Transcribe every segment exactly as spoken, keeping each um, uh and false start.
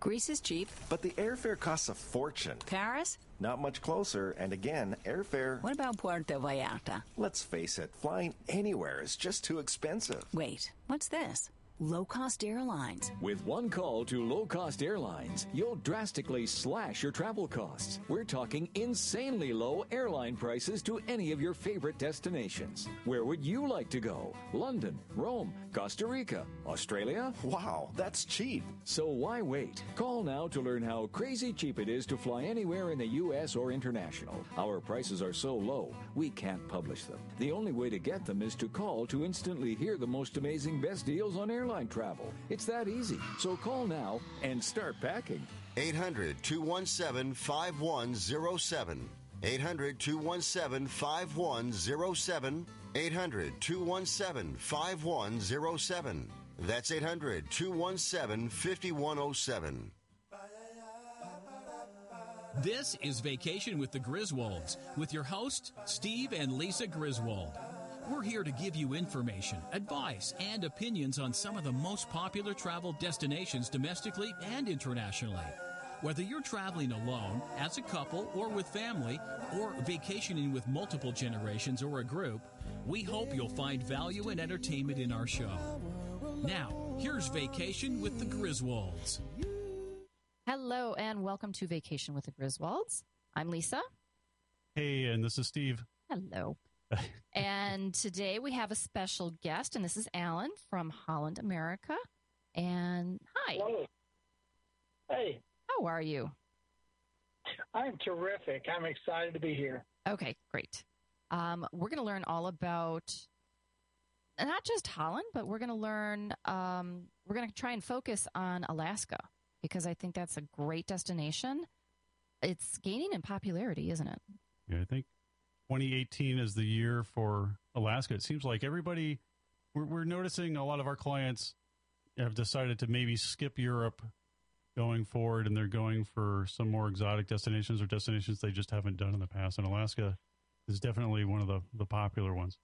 Greece is cheap. But the airfare costs a fortune. Paris? Not much closer, and again, airfare... What about Puerto Vallarta? Let's face it, flying anywhere is just too expensive. Wait, what's this? Low-cost airlines. With one call to low-cost airlines, you'll drastically slash your travel costs. We're talking insanely low airline prices to any of your favorite destinations. Where would you like to go? London, Rome, Costa Rica, Australia? Wow, that's cheap. So why wait? Call now to learn how crazy cheap it is to fly anywhere in the U S or international. Our prices are so low, we can't publish them. The only way to get them is to call to instantly hear the most amazing best deals on airline travel. It's that easy. So call now and start packing. eight hundred, two one seven, five one zero seven. eight hundred, two one seven, five one zero seven. eight hundred, two one seven, five one zero seven. That's eight hundred, two one seven, five one zero seven. This is Vacation with the Griswolds with your hosts, Steve and Lisa Griswold. We're here to give you information, advice, and opinions on some of the most popular travel destinations domestically and internationally. Whether you're traveling alone, as a couple, or with family, or vacationing with multiple generations or a group, we hope you'll find value and entertainment in our show. Now, here's Vacation with the Griswolds. Hello, and welcome to Vacation with the Griswolds. I'm Lisa. Hey, and this is Steve. Hello. And today we have a special guest, and this is Alan from Holland, America. And hi. Hello. Hey. How are you? I'm terrific. I'm excited to be here. Okay, great. Um, we're going to learn all about not just Holland, but we're going to learn, um, we're going to try and focus on Alaska, because I think that's a great destination. It's gaining in popularity, isn't it? Yeah, I think twenty eighteen is the year for Alaska. It seems like everybody, we're, we're noticing a lot of our clients have decided to maybe skip Europe going forward, and they're going for some more exotic destinations or destinations they just haven't done in the past. And Alaska is definitely one of the, the popular ones.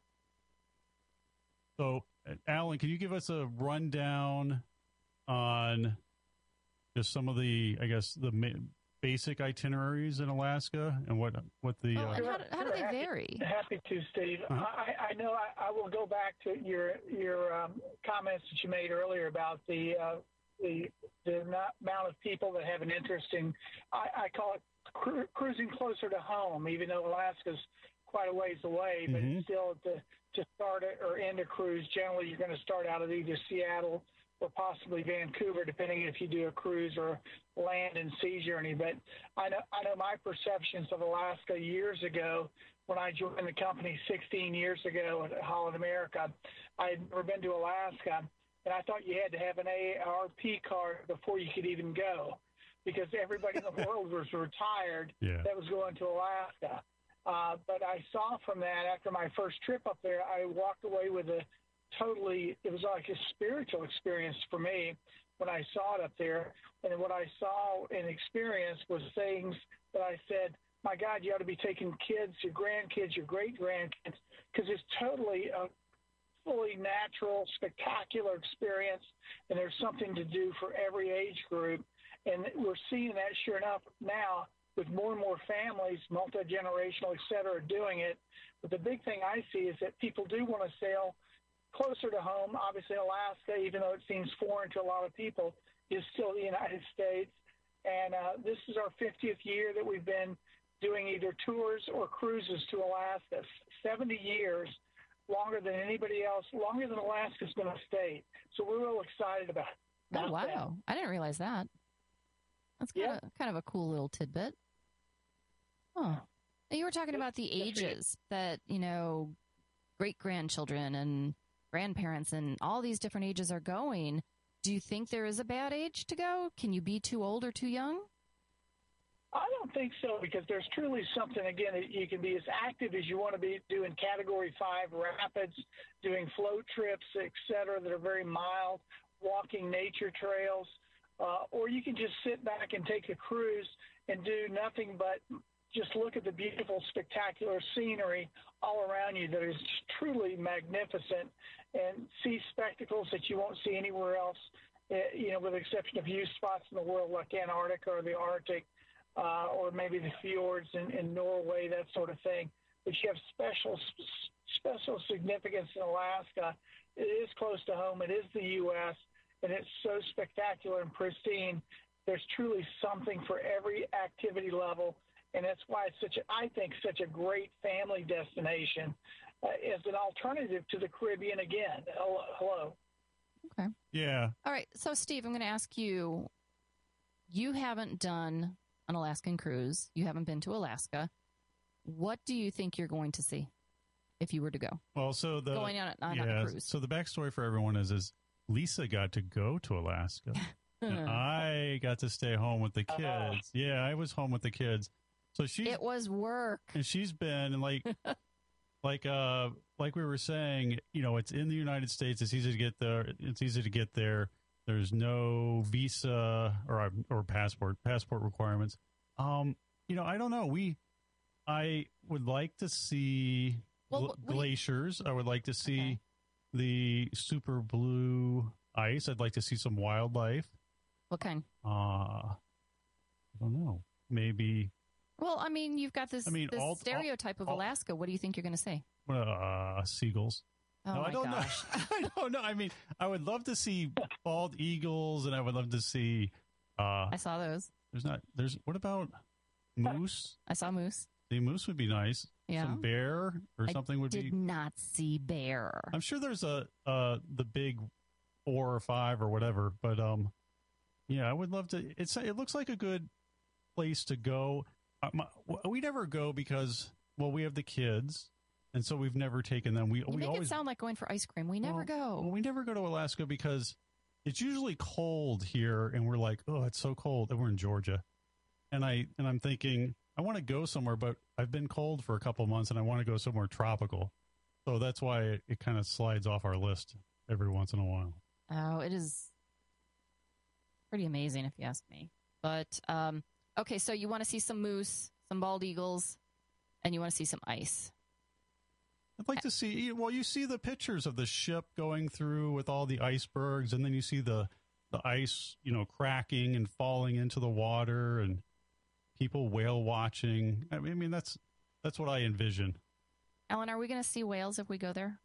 So, Alan, can you give us a rundown on just some of the, I guess, the ma- basic itineraries in Alaska and what what the oh, uh, and how, do, how do they happy, vary? Happy to, Steve. Uh-huh. I, I know I, I will go back to your your um, comments that you made earlier about the uh, the the amount of people that have an interest in. I, I call it cru- cruising closer to home, even though Alaska's quite a ways away, but Mm-hmm. it's still to to start it or end a cruise. Generally, you're going to start out of either Seattle or possibly Vancouver, depending if you do a cruise or land and sea journey. But I know, I know my perceptions of Alaska years ago, when I joined the company sixteen years ago at Holland America, I had never been to Alaska, and I thought you had to have an A A R P card before you could even go, because everybody in the world was retired Yeah. that was going to Alaska. Uh, but I saw from that, after my first trip up there, I walked away with a totally, it was like a spiritual experience for me when I saw it up there. And what I saw and experienced was things that I said, my God, you ought to be taking kids, your grandkids, your great-grandkids, because it's totally a fully natural, spectacular experience, and there's something to do for every age group. And we're seeing that, sure enough, now with more and more families, multi-generational, et cetera, doing it. But the big thing I see is that people do want to sail closer to home. Obviously, Alaska, even though it seems foreign to a lot of people, is still the United States. And uh, this is our fiftieth year that we've been doing either tours or cruises to Alaska. seventy years, longer than anybody else, longer than Alaska's been a state. So we're real excited about it. Oh, wow. I didn't realize that. That's kind, Yeah. of, kind of a cool little tidbit. Oh. You were talking about the ages that, you know, great-grandchildren and grandparents and all these different ages are going. Do you think there is a bad age to go? Can you be too old or too young? I don't think so, because there's truly something, again, that you can be as active as you want to be doing Category five rapids, doing float trips, et cetera, that are very mild, walking nature trails, uh, or you can just sit back and take a cruise and do nothing but just look at the beautiful, spectacular scenery all around you that is truly magnificent, and see spectacles that you won't see anywhere else uh, you know, with the exception of few spots in the world like Antarctica or the Arctic, uh, or maybe the fjords in, in Norway, that sort of thing. But you have special special significance in Alaska. It is close to home. It is the U S, and it's so spectacular and pristine. There's truly something for every activity level, and that's why it's such a, I think, such a great family destination uh, as an alternative to the Caribbean again. Hello. Okay. Yeah. All right. So, Steve, I'm going to ask you, you haven't done an Alaskan cruise. You haven't been to Alaska. What do you think you're going to see if you were to go? Well, so the going on, a, on yeah, a cruise. So the backstory for everyone is is Lisa got to go to Alaska. And I got to stay home with the kids. Yeah, I was home with the kids. So she It was work. And she's been like like uh like we were saying, you know, it's in the United States. It's easy to get there. It's easy to get there. There's no visa or or passport passport requirements. Um, you know, I don't know. We I would like to see well, gl- glaciers. I would like to see okay. the super blue ice. I'd like to see some wildlife. What kind? Uh, I don't know. Maybe. Well, I mean, you've got this, I mean, this all, stereotype all, of Alaska. What do you think you're going to say? Uh, seagulls. Oh, no, my I don't gosh. know. I don't know. I mean, I would love to see bald eagles, and I would love to see. Uh, I saw those. There's not. There's. What about moose? I saw moose. The moose would be nice. Yeah. Some bear or I something would did be. Did not see bear. I'm sure there's a uh the big four or five or whatever, but um. Yeah, I would love to. It's it looks like a good place to go. Uh, my, we never go because well, we have the kids, and so we've never taken them. We you we make always it sound like going for ice cream. We never well, go. Well, we never go to Alaska because it's usually cold here, and we're like, oh, it's so cold. And we're in Georgia, and I and I'm thinking I want to go somewhere, but I've been cold for a couple of months, and I want to go somewhere tropical. So that's why it, it kind of slides off our list every once in a while. Oh, it is pretty amazing if you ask me. But, um, okay, so you want to see some moose, some bald eagles, and you want to see some ice. I'd like to see, well, you see the pictures of the ship going through with all the icebergs, and then you see the, the ice, you know, cracking and falling into the water, and people whale watching. I mean, I mean that's that's what I envision. Ellen, are we going to see whales if we go there?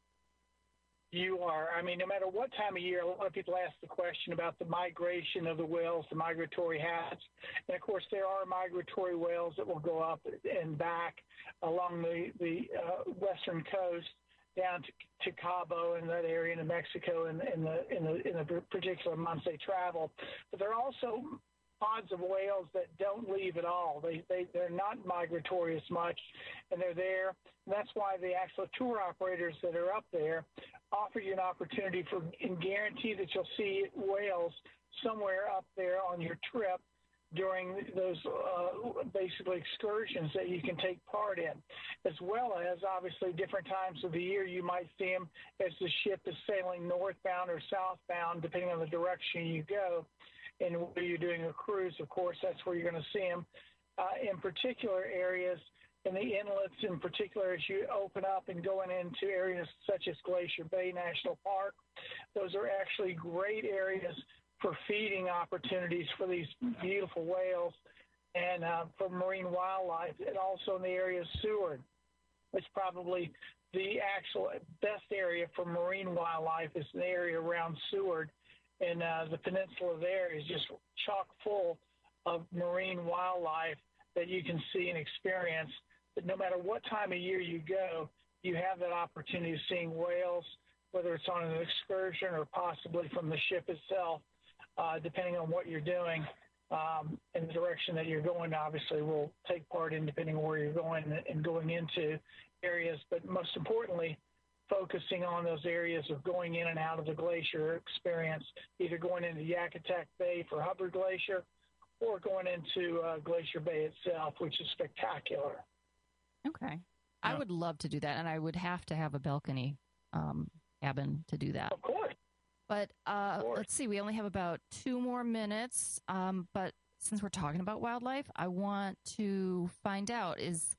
You are. I mean, no matter what time of year, a lot of people ask the question about the migration of the whales, the migratory hats. And, of course, there are migratory whales that will go up and back along the, the uh, western coast down to, to Cabo and that area in Mexico in, in, the, in, the, in the particular months they travel. But there are also pods of whales that don't leave at all. They, they, they're not migratory as much, and they're there. And that's why the actual tour operators that are up there offer you an opportunity for and guarantee that you'll see whales somewhere up there on your trip during those uh, basically excursions that you can take part in, as well as obviously different times of the year you might see them as the ship is sailing northbound or southbound, depending on the direction you go. And where you're doing a cruise, of course, that's where you're going to see them. Uh, in particular areas, in the inlets in particular, as you open up and going into areas such as Glacier Bay National Park, those are actually great areas for feeding opportunities for these beautiful whales and uh, for marine wildlife. And also in the area of Seward, it's probably the actual best area for marine wildlife is the area around Seward. And uh, the peninsula there is just chock full of marine wildlife that you can see and experience. But no matter what time of year you go, you have that opportunity of seeing whales, whether it's on an excursion or possibly from the ship itself, uh, depending on what you're doing. Um, and the direction that you're going, obviously, will take part in depending on where you're going and going into areas. But most importantly, focusing on those areas of going in and out of the glacier experience, either going into Yakutat Bay for Hubbard Glacier or going into uh, Glacier Bay itself, which is spectacular. Okay. I Yeah. would love to do that, and I would have to have a balcony um, cabin to do that. Of course. But uh, Of course. let's see, we only have about two more minutes. Um, but since we're talking about wildlife, I want to find out is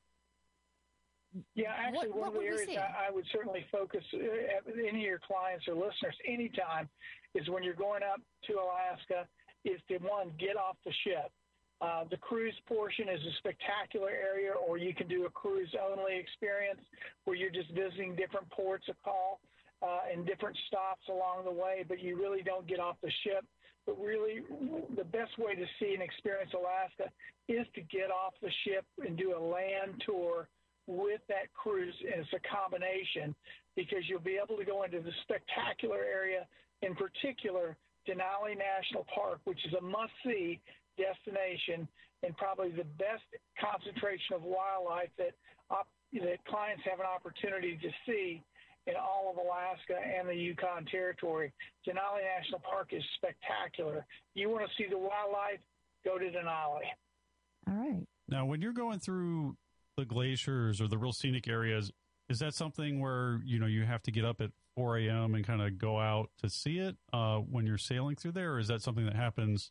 Yeah, actually, What- one what of the would we areas see? I, I would certainly focus uh, at any of your clients or listeners anytime is when you're going up to Alaska is to, one, get off the ship. Uh, the cruise portion is a spectacular area, or you can do a cruise-only experience where you're just visiting different ports of call uh, and different stops along the way, but you really don't get off the ship. But really, the best way to see and experience Alaska is to get off the ship and do a land tour with that cruise. And it's a combination because you'll be able to go into the spectacular area, in particular, Denali National Park, which is a must-see destination and probably the best concentration of wildlife that op- that clients have an opportunity to see in all of Alaska and the Yukon Territory. Denali National Park is spectacular. You want to see the wildlife, go to Denali. All right. Now, when you're going through the glaciers or the real scenic areas, is that something where, you know, you have to get up at four a.m. and kind of go out to see it uh, when you're sailing through there? Or is that something that happens,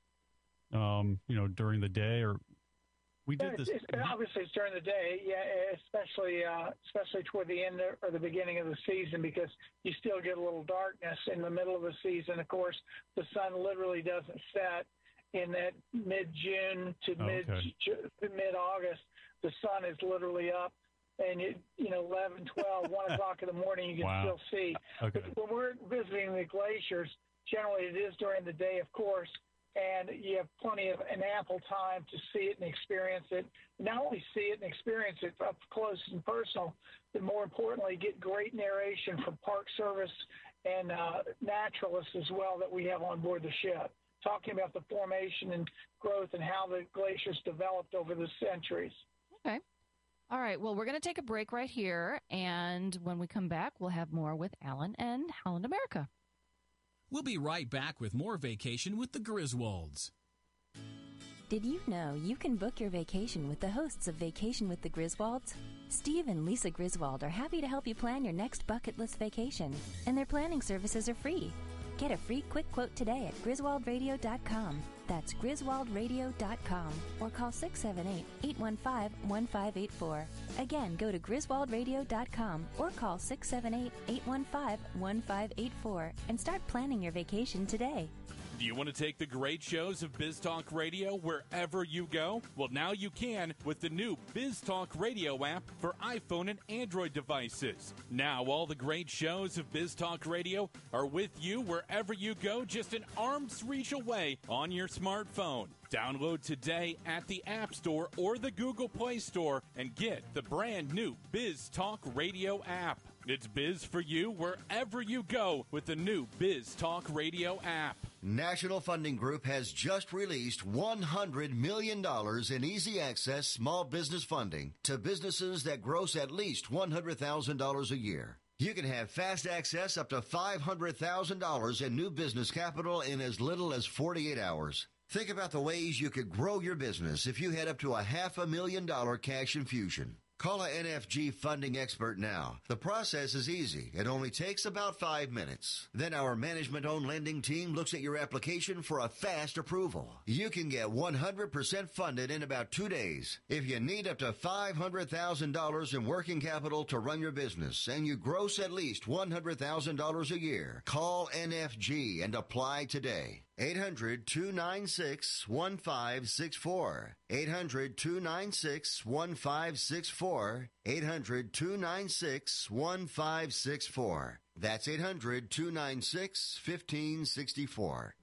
um, you know, during the day? Or we did yeah, this. It's, obviously, it's during the day, yeah, especially uh, especially toward the end or the beginning of the season, because you still get a little darkness in the middle of the season. Of course, the sun literally doesn't set in that mid-June to oh, mid okay. mid-August. The sun is literally up. And, it, you know, eleven, twelve, one o'clock in the morning, you can wow. still see. Okay. But when we're visiting the glaciers, generally it is during the day, of course, and you have plenty of an ample time to see it and experience it. Not only see it and experience it up close and personal, but more importantly, get great narration from Park Service and uh, naturalists as well that we have on board the ship, talking about the formation and growth and how the glaciers developed over the centuries. Okay. All right, well, we're going to take a break right here, and when we come back, we'll have more with Alan and Holland America. We'll be right back with more Vacation with the Griswolds. Did you know you can book your vacation with the hosts of Vacation with the Griswolds? Steve and Lisa Griswold are happy to help you plan your next bucket list vacation, and their planning services are free. Get a free quick quote today at griswold radio dot com. That's griswold radio dot com, or call six seven eight, eight one five, one five eight four. Again, go to griswold radio dot com or call six seven eight, eight one five, one five eight four and start planning your vacation today. Do you want to take the great shows of Biz Talk Radio wherever you go? Well, now you can with the new Biz Talk Radio app for iPhone and Android devices. Now all the great shows of Biz Talk Radio are with you wherever you go, just an arm's reach away on your smartphone. Download today at the App Store or the Google Play Store and get the brand new Biz Talk Radio app. It's biz for you wherever you go with the new Biz Talk Radio app. National Funding Group has just released one hundred million dollars in easy access small business funding to businesses that gross at least one hundred thousand dollars a year. You can have fast access up to five hundred thousand dollars in new business capital in as little as forty-eight hours. Think about the ways you could grow your business if you had up to a half a million dollar cash infusion. Call a N F G funding expert now. The process is easy. It only takes about five minutes. Then our management-owned lending team looks at your application for a fast approval. You can get one hundred percent funded in about two days. If you need up to five hundred thousand dollars in working capital to run your business and you gross at least one hundred thousand dollars a year, call N F G and apply today. eight hundred, two nine six, one five six four. eight hundred, two nine six, one five six four. eight hundred, two nine six, one five six four. That's eight hundred, two nine six, one five six four.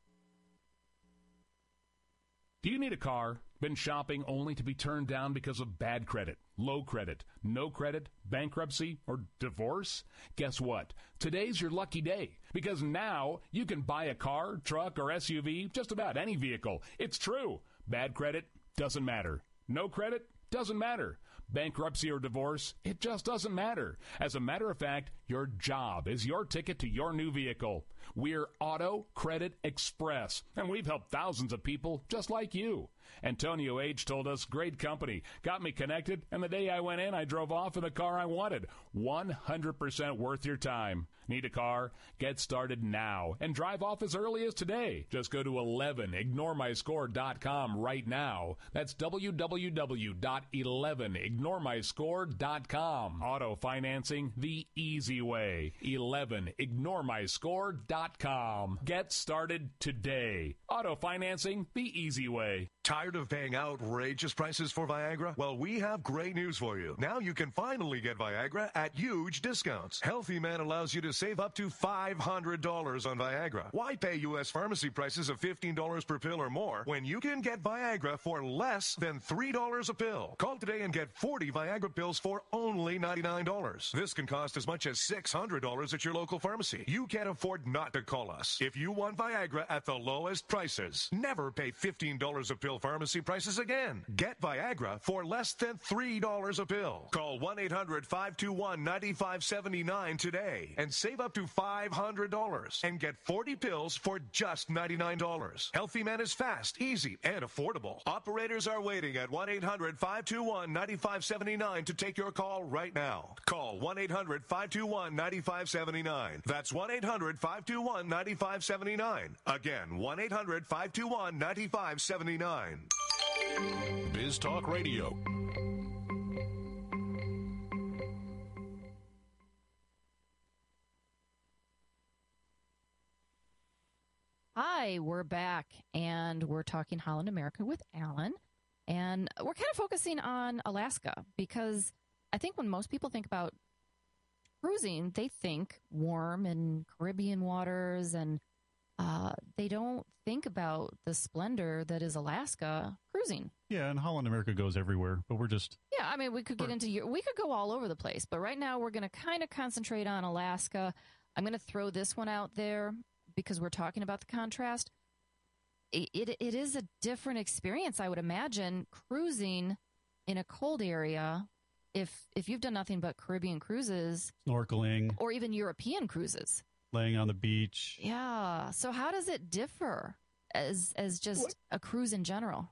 Do you need a car? Been shopping only to be turned down because of bad credit, low credit, no credit, bankruptcy, or divorce? Guess what? Today's your lucky day, because now you can buy a car, truck, or S U V, just about any vehicle. It's true. Bad credit doesn't matter. No credit doesn't matter. Bankruptcy or divorce, it just doesn't matter. As a matter of fact, your job is your ticket to your new vehicle. We're Auto Credit Express, and we've helped thousands of people just like you. Antonio H. told us, great company, got me connected, and the day I went in, I drove off in the car I wanted. one hundred percent worth your time. Need a car? Get started now and drive off as early as today. Just go to eleven ignore my score dot com right now. That's w w w dot eleven ignore my score dot com. Auto financing the easy easy way. eleven ignore my score dot com. Get started today. Auto financing the easy way. Tired of paying outrageous prices for Viagra? Well, we have great news for you. Now you can finally get Viagra at huge discounts. Healthy Man allows you to save up to five hundred dollars on Viagra. Why pay U S pharmacy prices of fifteen dollars per pill or more when you can get Viagra for less than three dollars a pill? Call today and get forty Viagra pills for only ninety-nine dollars. This can cost as much as six hundred dollars at your local pharmacy. You can't afford not to call us. If you want Viagra at the lowest prices, never pay fifteen dollars a pill pharmacy prices again. Get Viagra for less than three dollars a pill. Call one eight hundred five two one nine five seven nine today and save up to five hundred dollars and get forty pills for just ninety-nine dollars. Healthy Man is fast, easy, and affordable. Operators are waiting at one eight hundred five two one nine five seven nine to take your call right now. Call one eight hundred five two one nine five seven nine. That's one eight hundred five two one nine five seven nine. Again, one eight hundred five two one nine five seven nine. Biz Talk Radio. Hi, we're back, and we're talking Holland America with Alan, and we're kind of focusing on Alaska because I think when most people think about cruising, they think warm and Caribbean waters, and uh, they don't think about the splendor that is Alaska cruising. Yeah, and Holland America goes everywhere, but we're just... Yeah, I mean, we could get into your, we could go all over the place, but right now we're going to kind of concentrate on Alaska. I'm going to throw this one out there because we're talking about the contrast. It, it it is a different experience, I would imagine, cruising in a cold area. If if you've done nothing but Caribbean cruises, snorkeling, or even European cruises, laying on the beach. Yeah. So how does it differ as as just a cruise in general?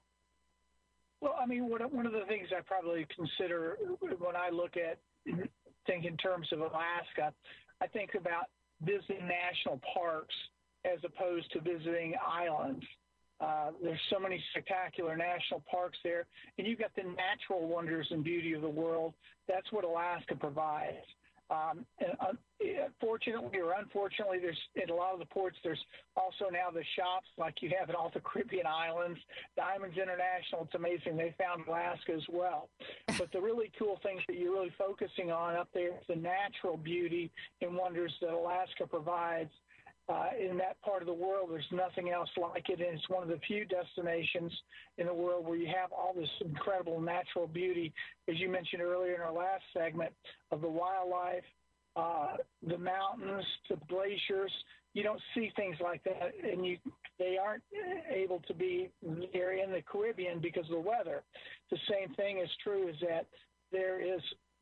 Well, I mean, one one of the things I probably consider when I look at think in terms of Alaska, I think about visiting national parks as opposed to visiting islands. Uh, there's so many spectacular national parks there, and you've got the natural wonders and beauty of the world. That's what Alaska provides. Um, and uh, fortunately or unfortunately, there's in a lot of the ports, there's also now the shops like you have in all the Caribbean islands. Diamonds International, it's amazing. They found Alaska as well. But the really cool things that you're really focusing on up there is the natural beauty and wonders that Alaska provides. Uh, in that part of the world, there's nothing else like it, and it's one of the few destinations in the world where you have all this incredible natural beauty, as you mentioned earlier in our last segment, of the wildlife, uh, the mountains, the glaciers. You don't see things like that, and you they aren't able to be there in the Caribbean because of the weather. The same thing is true is that there is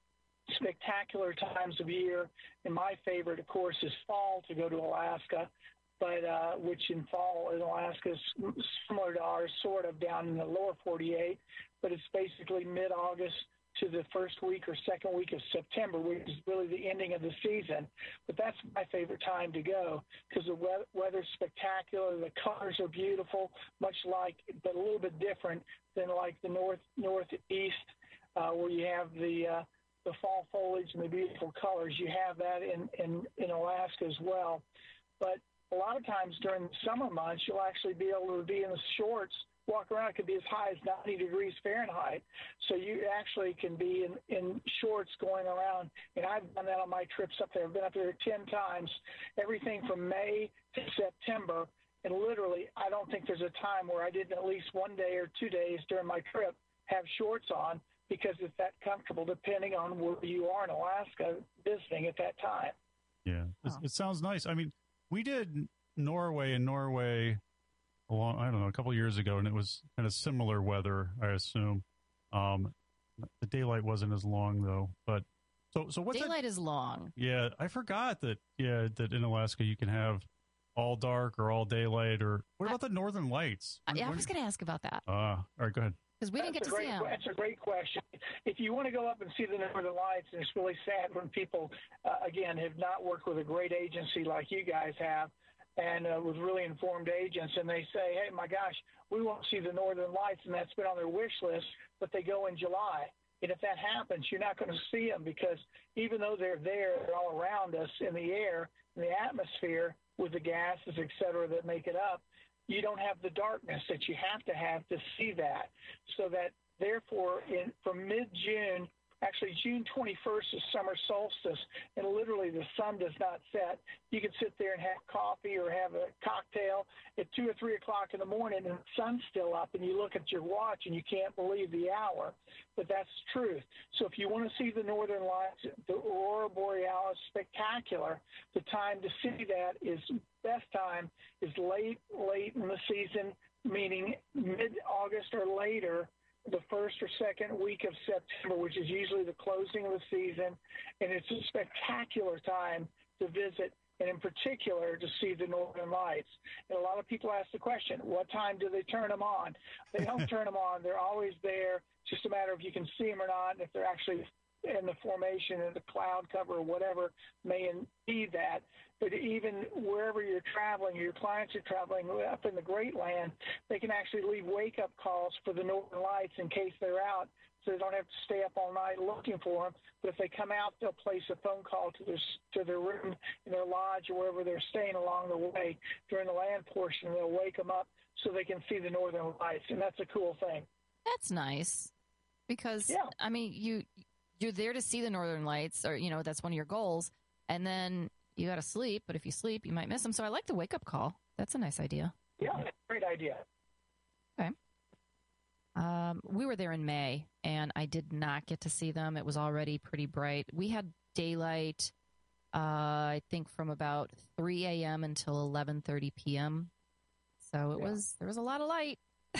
spectacular times of year, and my favorite, of course, is fall to go to Alaska, but uh, which in fall in Alaska is similar to ours, sort of down in the lower forty-eight, but it's basically mid-August to the first week or second week of September, which is really the ending of the season. But that's my favorite time to go because the we- weather's spectacular, the colors are beautiful, much like, but a little bit different than like the north northeast, uh, where you have the uh, the fall foliage and the beautiful colors. You have that in, in, in Alaska as well. But a lot of times during the summer months, you'll actually be able to be in the shorts, walk around. It could be as high as ninety degrees Fahrenheit. So you actually can be in, in shorts going around. And I've done that on my trips up there. I've been up there ten times, everything from May to September. And literally, I don't think there's a time where I didn't at least one day or two days during my trip have shorts on, because it's that comfortable depending on where you are in Alaska visiting at that time. Yeah, oh. It sounds nice. I mean, we did Norway and Norway a long, I don't know, a couple of years ago, and it was kind of similar weather, I assume. Um, the daylight wasn't as long, though. But so, so what's daylight that? is long. Yeah, I forgot that, yeah, that in Alaska you can have all dark or all daylight, or what about I, the Northern Lights? Yeah, I was going to ask about that. Ah, uh, all right, go ahead. Because we didn't that's get to great, see them. That's a great question. If you want to go up and see the Northern Lights, and it's really sad when people, uh, again, have not worked with a great agency like you guys have, and uh, with really informed agents, and they say, hey, my gosh, we want to see the Northern Lights, and that's been on their wish list, but they go in July. And if that happens, you're not going to see them because even though they're there, they're all around us in the air, in the atmosphere with the gases, et cetera, that make it up, you don't have the darkness that you have to have to see that. So that, therefore, in from mid-June, actually June twenty-first is summer solstice, and literally the sun does not set. You can sit there and have coffee or have a cocktail at two or three o'clock in the morning, and the sun's still up, and you look at your watch and you can't believe the hour. But that's the truth. So if you want to see the northern lights, the aurora borealis, spectacular, the time to see that is best time is late, late in the season, meaning mid-August or later, the first or second week of September, which is usually the closing of the season, and it's a spectacular time to visit, and in particular to see the northern lights. And a lot of people ask the question, what time do they turn them on? They don't turn them on. They're always there. It's just a matter of you can see them or not, and if they're actually in the formation of the cloud cover or whatever may impede that. But even wherever you're traveling, your clients are traveling up in the Great Land, they can actually leave wake-up calls for the northern lights in case they're out, so they don't have to stay up all night looking for them. But if they come out, they'll place a phone call to their, to their room in their lodge or wherever they're staying along the way during the land portion, and they'll wake them up so they can see the northern lights, and that's a cool thing. That's nice because, yeah. I mean, you, you're there to see the northern lights, or, you know, that's one of your goals, and then you got to sleep, but if you sleep, you might miss them. So I like the wake-up call. That's a nice idea. Yeah, that's a great idea. Okay. Um, we were there in May, and I did not get to see them. It was already pretty bright. We had daylight, uh, I think, from about three a.m. until eleven thirty p.m. So it yeah. was there was a lot of light.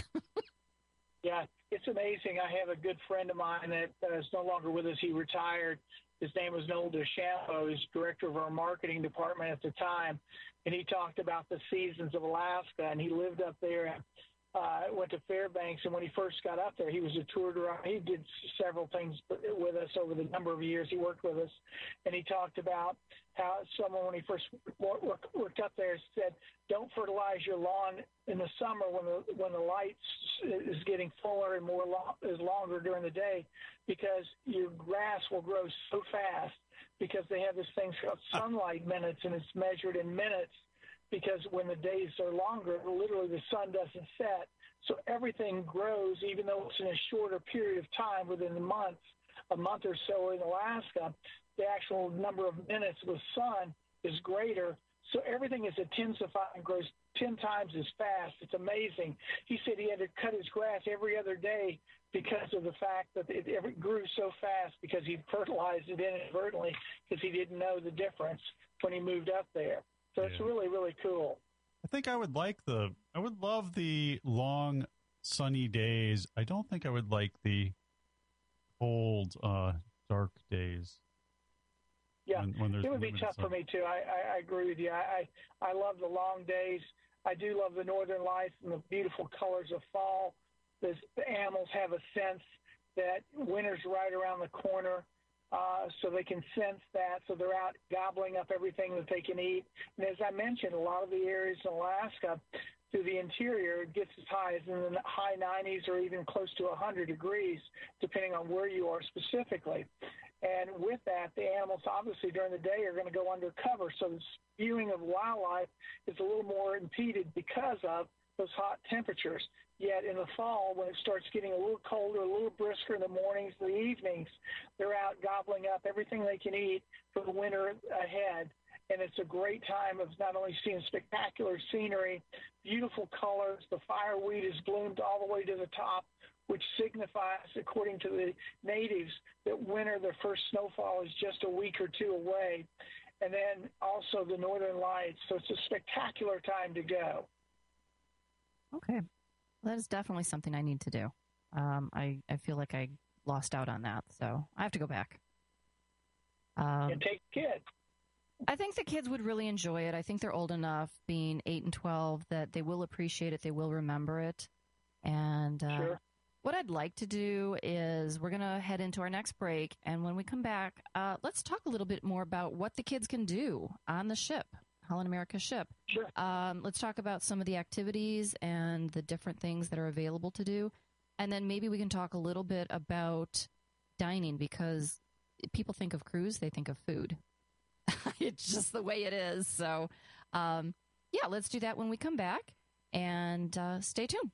Yeah, it's amazing. I have a good friend of mine that uh, is no longer with us. He retired. His name was Noel DeChambeau. He's director of our marketing department at the time, and he talked about the seasons of Alaska, and he lived up there and uh, went to Fairbanks. And when he first got up there, he was a tour director. He did several things with us over the number of years he worked with us, and he talked about how someone, when he first worked up there, said, don't fertilize your lawn in the summer when the when the light is getting fuller and more lo- is longer during the day, because your grass will grow so fast, because they have this thing called sunlight minutes, and it's measured in minutes, because when the days are longer, literally the sun doesn't set. So everything grows, even though it's in a shorter period of time, within the month, a month or so in Alaska, the actual number of minutes with sun is greater. So everything is intensified and grows ten times as fast. It's amazing. He said he had to cut his grass every other day because of the fact that it, it grew so fast, because he fertilized it inadvertently because he didn't know the difference when he moved up there. So yeah. It's really, really cool. I think I would like the, I would love the long sunny days. I don't think I would like the cold, uh, dark days. Yeah, when, when it would be tough sun. for me, too. I, I, I agree with you. I, I, I love the long days. I do love the northern lights and the beautiful colors of fall. The, the animals have a sense that winter's right around the corner, uh, so they can sense that. So they're out gobbling up everything that they can eat. And as I mentioned, a lot of the areas in Alaska, through the interior, it gets as high as in the high nineties or even close to one hundred degrees, depending on where you are specifically. And with that, the animals, obviously, during the day are going to go undercover. So the viewing of wildlife is a little more impeded because of those hot temperatures. Yet in the fall, when it starts getting a little colder, a little brisker in the mornings and the evenings, they're out gobbling up everything they can eat for the winter ahead. And it's a great time of not only seeing spectacular scenery, beautiful colors, the fireweed is bloomed all the way to the top, which signifies, according to the natives, that winter, their first snowfall, is just a week or two away. And then also the northern lights. So it's a spectacular time to go. Okay. Well, that is definitely something I need to do. Um, I, I feel like I lost out on that, so I have to go back. Um, and take kids. I think the kids would really enjoy it. I think they're old enough, being eight and twelve, that they will appreciate it. They will remember it. And uh, sure. What I'd like to do is we're going to head into our next break, and when we come back, uh, let's talk a little bit more about what the kids can do on the ship, Holland America ship. Sure. Um, let's talk about some of the activities and the different things that are available to do, and then maybe we can talk a little bit about dining because people think of cruise, they think of food. It's just the way it is. So, um, yeah, let's do that when we come back, and uh, stay tuned.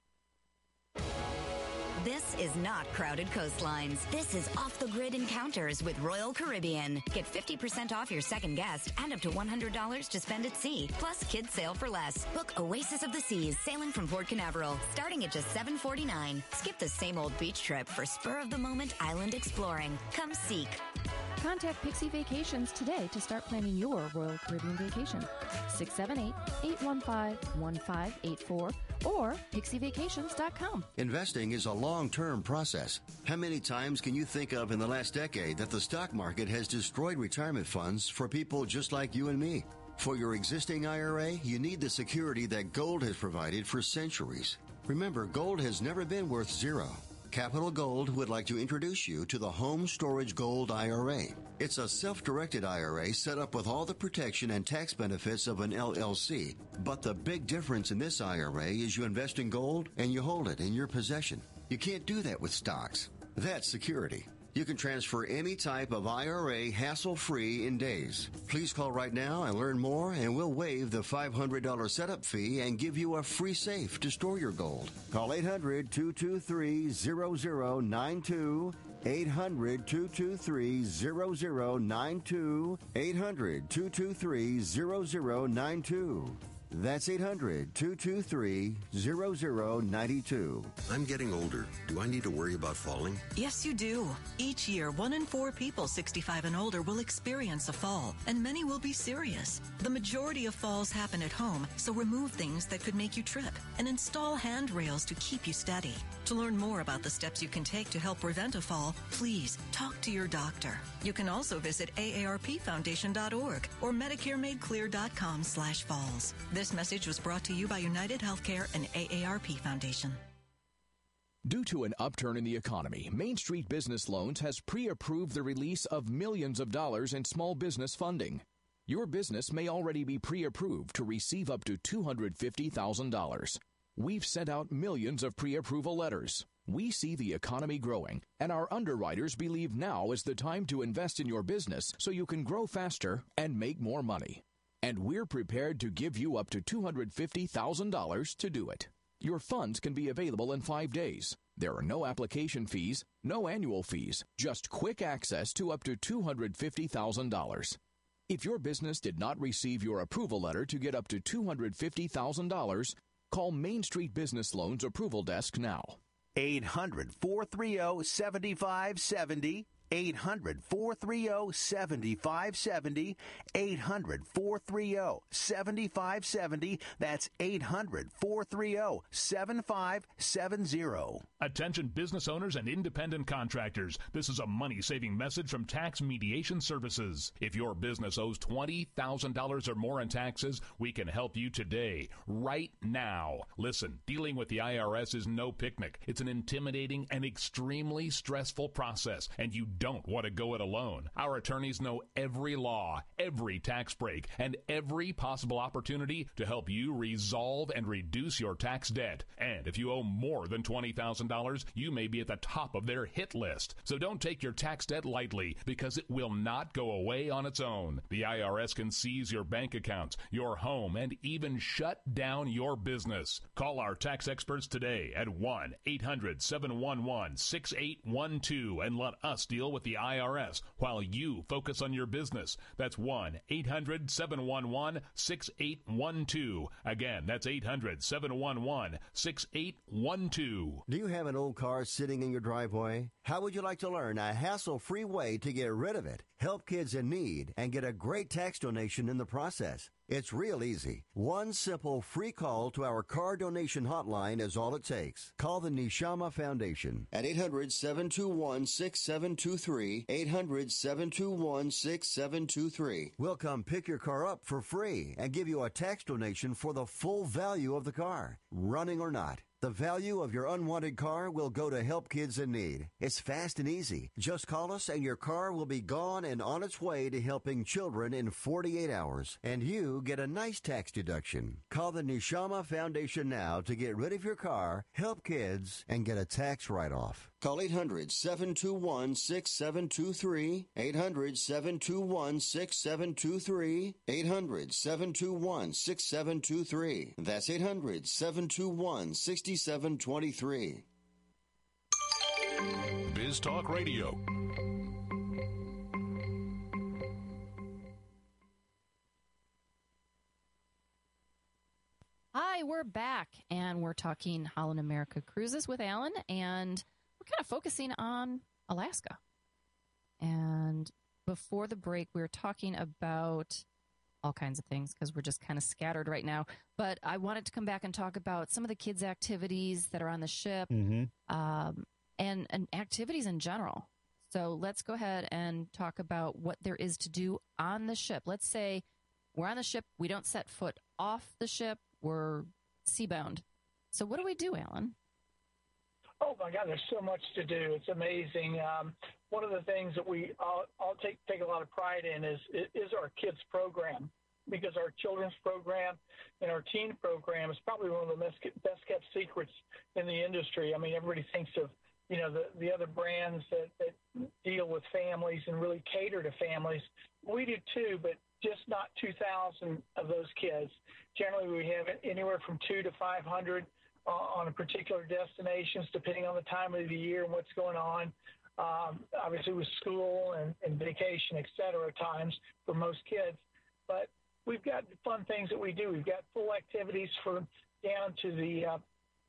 This is not Crowded Coastlines. This is off-the-grid encounters with Royal Caribbean. Get fifty percent off your second guest and up to one hundred dollars to spend at sea. Plus, kids sail for less. Book Oasis of the Seas, sailing from Port Canaveral, starting at just seven forty-nine. Skip the same old beach trip for spur-of-the-moment island exploring. Come seek. Contact Pixie Vacations today to start planning your Royal Caribbean vacation. six seven eight, eight one five, one five eight four or pixie vacations dot com. Investing is a long-term process. How many times can you think of in the last decade that the stock market has destroyed retirement funds for people just like you and me? For your existing I R A, you need the security that gold has provided for centuries. Remember, gold has never been worth zero. Capital Gold would like to introduce you to the Home Storage Gold I R A. It's a self-directed I R A set up with all the protection and tax benefits of an L L C. But the big difference in this I R A is you invest in gold and you hold it in your possession. You can't do that with stocks. That's security. You can transfer any type of I R A hassle-free in days. Please call right now and learn more, and we'll waive the five hundred dollars setup fee and give you a free safe to store your gold. Call eight hundred, two two three, zero zero nine two. eight hundred, two two three, zero zero nine two. eight hundred, two two three, zero zero nine two. That's eight hundred, two two three, zero zero nine two. I'm getting older. Do I need to worry about falling? Yes, you do. Each year, one in four people sixty-five and older will experience a fall, and many will be serious. The majority of falls happen at home, so remove things that could make you trip and install handrails to keep you steady. To learn more about the steps you can take to help prevent a fall, please talk to your doctor. You can also visit A A R P foundation dot org or medicare made clear dot com slash falls. This message was brought to you by United Healthcare and A A R P Foundation. Due to an upturn in the economy, Main Street Business Loans has pre-approved the release of millions of dollars in small business funding. Your business may already be pre-approved to receive up to two hundred fifty thousand dollars. We've sent out millions of pre-approval letters. We see the economy growing, and our underwriters believe now is the time to invest in your business so you can grow faster and make more money. And we're prepared to give you up to two hundred fifty thousand dollars to do it. Your funds can be available in five days. There are no application fees, no annual fees, just quick access to up to two hundred fifty thousand dollars. If your business did not receive your approval letter to get up to two hundred fifty thousand dollars, call Main Street Business Loans Approval Desk now. eight hundred, four three zero, seven five seven zero. eight hundred, four three zero, seven five seven zero. eight hundred, four three zero, seven five seven zero. That's eight hundred, four three zero, seven five seven zero. Attention business owners and independent contractors. This is a money-saving message from Tax Mediation Services. If your business owes twenty thousand dollars or more in taxes, we can help you today, right now. Listen, dealing with the I R S is no picnic. It's an intimidating and extremely stressful process, and you don't want to go it alone. Our attorneys know every law, every tax break, and every possible opportunity to help you resolve and reduce your tax debt. And if you owe more than twenty thousand dollars, you may be at the top of their hit list. So don't take your tax debt lightly, because it will not go away on its own. The I R S can seize your bank accounts, your home, and even shut down your business. Call our tax experts today at one eight hundred, seven one one, six eight one two and let us deal with the I R S while you focus on your business. That's one eight hundred, seven one one, six eight one two. Again, that's eight hundred, seven one one, six eight one two. Do you have an old car sitting in your driveway? How would you like to learn a hassle-free way to get rid of it, help kids in need, and get a great tax donation in the process? It's real easy. One simple free call to our car donation hotline is all it takes. Call the Neshama Foundation at eight hundred, seven two one, six seven two three, eight hundred, seven two one, six seven two three. We'll come pick your car up for free and give you a tax donation for the full value of the car, running or not. The value of your unwanted car will go to help kids in need. It's fast and easy. Just call us and your car will be gone and on its way to helping children in forty-eight hours. And you get a nice tax deduction. Call the Neshama Foundation now to get rid of your car, help kids, and get a tax write-off. Call eight hundred, seven two one, six seven two three, eight hundred, seven two one, six seven two three, eight hundred, seven two one, six seven two three. That's eight hundred, seven two one, six seven two three. Biz Talk Radio. Hi, we're back, and we're talking Holland America Cruises with Alan, and we're kind of focusing on Alaska. And before the break, we were talking about all kinds of things because we're just kind of scattered right now. But I wanted to come back and talk about some of the kids' activities that are on the ship, mm-hmm. um, and, and activities in general. So let's go ahead and talk about what there is to do on the ship. Let's say we're on the ship. We don't set foot off the ship. We're seabound. So what do we do, Alan? Oh, my God, there's so much to do. It's amazing. Um, one of the things that we all, all take, take a lot of pride in is, is our kids program, because our children's program and our teen program is probably one of the best, best kept secrets in the industry. I mean, everybody thinks of, you know, the, the other brands that, that deal with families and really cater to families. We do too, but just not two thousand of those kids. Generally, we have anywhere from two to five hundred on a particular destinations, depending on the time of the year and what's going on. Um, obviously, with school and, and vacation, et cetera, times for most kids. But we've got fun things that we do. We've got full activities for down to the uh,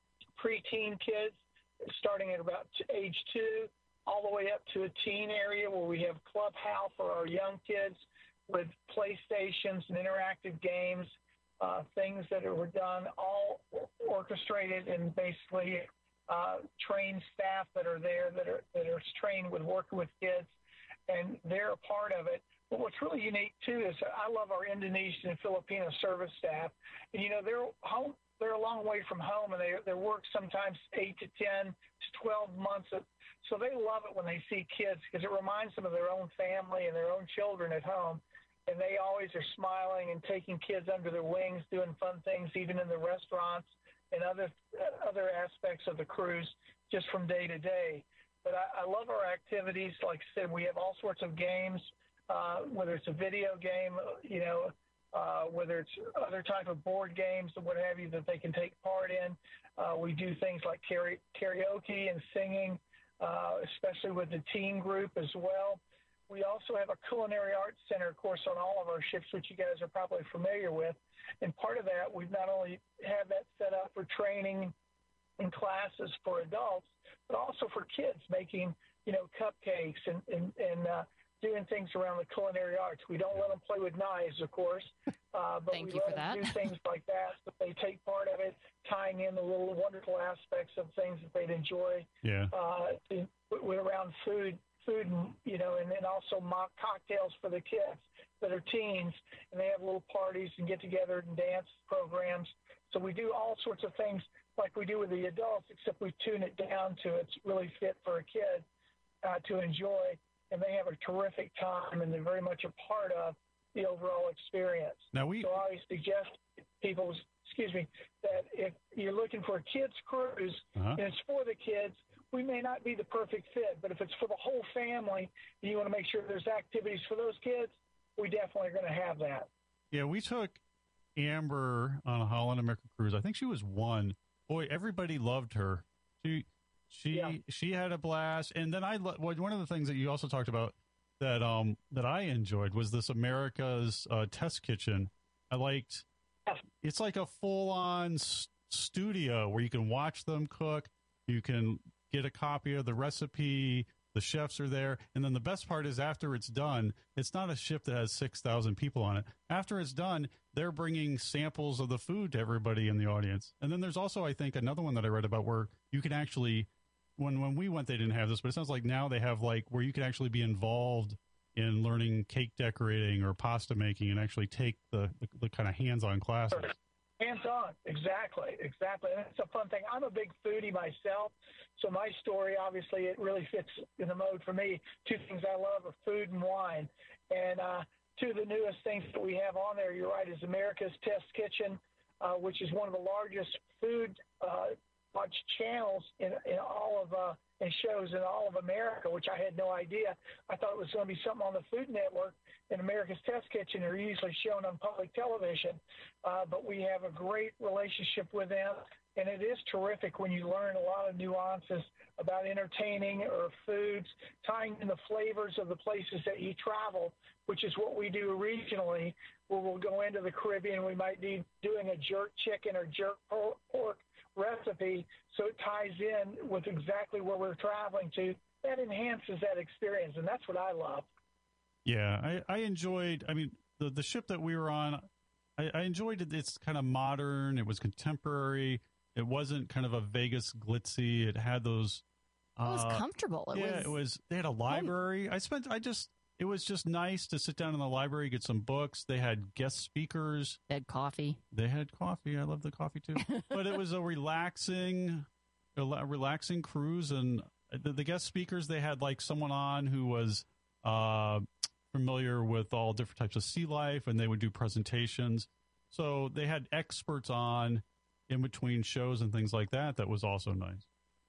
preteen kids, starting at about age two, all the way up to a teen area where we have clubhouse for our young kids with PlayStations and interactive games, uh, things that were done, all orchestrated and basically uh, trained staff that are there that are that are trained with working with kids, and they're a part of it. But what's really unique too is I love our Indonesian and Filipino service staff, and you know they're home. They're a long way from home, and they they work sometimes eight to ten to twelve months. Of, so they love it when they see kids because it reminds them of their own family and their own children at home. And they always are smiling and taking kids under their wings, doing fun things, even in the restaurants and other uh, other aspects of the cruise, just from day to day. But I, I love our activities. Like I said, we have all sorts of games, uh, whether it's a video game, you know, uh, whether it's other type of board games or what have you that they can take part in. Uh, we do things like karaoke and singing, uh, especially with the teen group as well. We also have a culinary arts center, of course, on all of our ships, which you guys are probably familiar with. And part of that, we've not only have that set up for training and classes for adults, but also for kids, making, you know, cupcakes and, and, and uh, doing things around the culinary arts. We don't let them play with knives, of course, uh, but Thank we you let for them that. do things like that, so they take part of it, tying in the little wonderful aspects of things that they'd enjoy Yeah. uh, to, with around food. Food, and, you know, and then also mock cocktails for the kids that are teens, and they have little parties and get together and dance programs. So we do all sorts of things like we do with the adults, except we tune it down to it's really fit for a kid uh, to enjoy, and they have a terrific time, and they're very much a part of the overall experience. Now we, so I always suggest people, excuse me, that if you're looking for a kids cruise uh-huh. and it's for the kids, we may not be the perfect fit, but if it's for the whole family and you want to make sure there's activities for those kids, we definitely are going to have that. Yeah, we took Amber on a Holland America cruise. I think she was one. Boy, everybody loved her. She she Yeah. she had a blast. And then I lo- one of the things that you also talked about that um that I enjoyed was this America's uh, Test Kitchen. I liked. It's like a full on s- studio where you can watch them cook. You can get a copy of the recipe. The chefs are there. And then the best part is after it's done, it's not a ship that has six thousand people on it. After it's done, they're bringing samples of the food to everybody in the audience. And then there's also, I think, another one that I read about where you can actually, when, when we went, they didn't have this, but it sounds like now they have like where you can actually be involved in learning cake decorating or pasta making and actually take the, the, the kind of hands-on classes. Hands-on, exactly, exactly. And it's a fun thing. I'm a big foodie myself, so my story, obviously, it really fits in the mode for me. Two things I love are food and wine. And uh, two of the newest things that we have on there, you're right, is America's Test Kitchen, uh, which is one of the largest food uh, watch channels in, in all of uh, and shows in all of America, which I had no idea. I thought it was going to be something on the Food Network. And America's Test Kitchen are usually shown on public television, uh, but we have a great relationship with them, and it is terrific when you learn a lot of nuances about entertaining or foods, tying in the flavors of the places that you travel, which is what we do regionally, where we'll go into the Caribbean. We might be doing a jerk chicken or jerk pork recipe, so it ties in with exactly where we're traveling to. That enhances that experience, and that's what I love. Yeah, I, I enjoyed, I mean, the, the ship that we were on, I, I enjoyed it. It's kind of modern. It was contemporary. It wasn't kind of a Vegas glitzy. It had those. Uh, it was comfortable. It yeah, was, it was. They had a library. I spent, I just, it was just nice to sit down in the library, get some books. They had guest speakers. They had coffee. They had coffee. I love the coffee too. But it was a relaxing, a relaxing cruise. And the, the guest speakers, they had like someone on who was, uh, familiar with all different types of sea life, and they would do presentations. So they had experts on in between shows and things like that. That was also nice.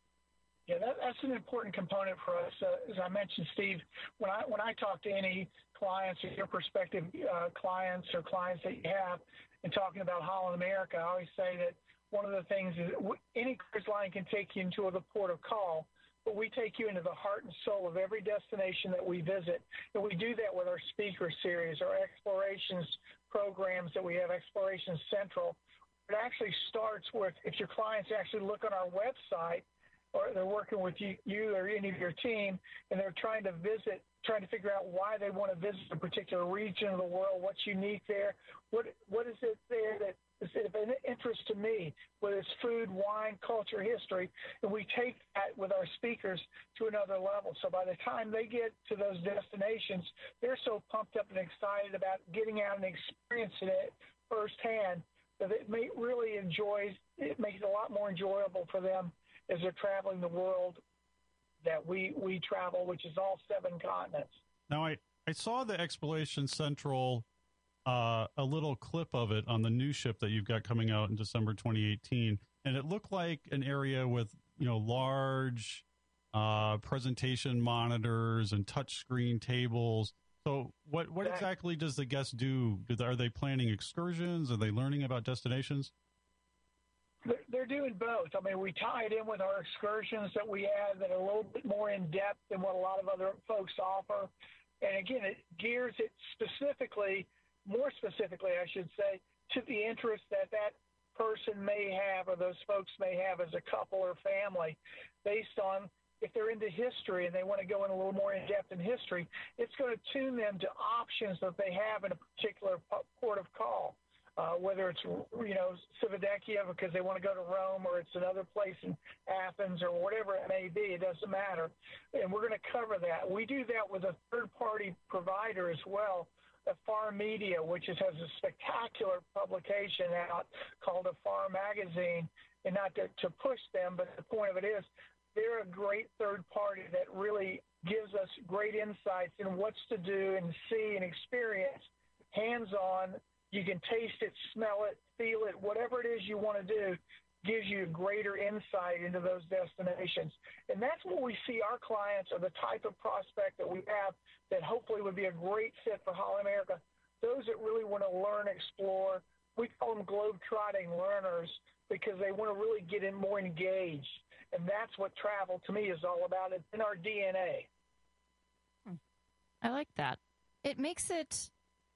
Yeah, that, that's an important component for us. Uh, as I mentioned, Steve, when I when I talk to any clients or your prospective uh, clients or clients that you have, and talking about Holland America, I always say that one of the things is any cruise line can take you into the port of call, but we take you into the heart and soul of every destination that we visit. And we do that with our speaker series, our explorations programs that we have, Explorations Central. It actually starts with, if your clients actually look on our website, or they're working with you, you or any of your team, and they're trying to visit, trying to figure out why they want to visit a particular region of the world, what's unique there, what what is it there that is of interest to me, whether it's food, wine, culture, history, and we take that with our speakers to another level. So by the time they get to those destinations, they're so pumped up and excited about getting out and experiencing it firsthand that it may really enjoys, it makes it a lot more enjoyable for them as they're traveling the world that we, we travel, which is all seven continents. Now, I, I saw the Exploration Central, uh, a little clip of it on the new ship that you've got coming out in December twenty eighteen, and it looked like an area with, you know, large uh, presentation monitors and touchscreen tables. So what, what exactly does the guest do? do they, are they planning excursions? Are they learning about destinations? They're doing both. I mean, we tie it in with our excursions that we have that are a little bit more in-depth than what a lot of other folks offer. And again, it gears it specifically, more specifically, I should say, to the interest that that person may have or those folks may have as a couple or family, based on if they're into history and they want to go in a little more in-depth in history, it's going to tune them to options that they have in a particular port of call. Uh, whether it's, you know, Civitavecchia because they want to go to Rome, or it's another place in Athens, or whatever it may be, it doesn't matter. And we're going to cover that. We do that with a third-party provider as well, Afar Media, which is, has a spectacular publication out called Afar Magazine. And not to, to push them, but the point of it is they're a great third party that really gives us great insights in what's to do and see and experience hands-on. You can taste it, smell it, feel it, whatever it is you want to do gives you greater insight into those destinations. And that's what we see our clients are the type of prospect that we have that hopefully would be a great fit for Holland America. Those that really want to learn, explore, we call them globe-trotting learners because they want to really get in more engaged. And that's what travel to me is all about. It's in our D N A. I like that. It makes it